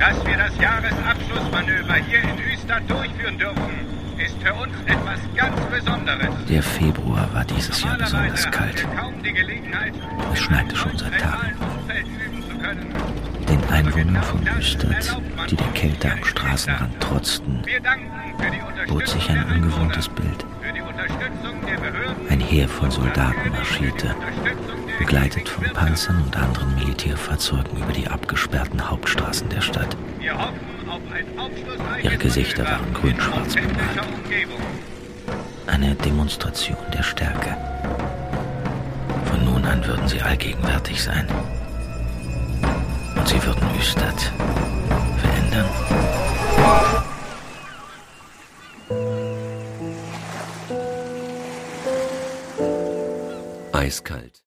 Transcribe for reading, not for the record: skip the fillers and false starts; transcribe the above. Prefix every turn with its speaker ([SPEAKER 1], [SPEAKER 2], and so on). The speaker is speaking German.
[SPEAKER 1] Dass wir das Jahresabschlussmanöver hier in Ystad durchführen dürfen, ist für uns etwas ganz Besonderes.
[SPEAKER 2] Der Februar war dieses Jahr besonders kalt. Es schneite schon seit Tagen. Den Einwohnern von Ystad, die der Kälte am Straßenrand trotzten, bot sich ein ungewohntes Bild. Ein Heer von Soldaten marschierte, begleitet von Panzern und anderen Militärfahrzeugen über die abgesperrten Hauptstraßen der Stadt. Ihre Gesichter waren grün-schwarz bemalt. Eine Demonstration der Stärke. Von nun an würden sie allgegenwärtig sein. Und sie würden Ystad verändern. Eiskalt.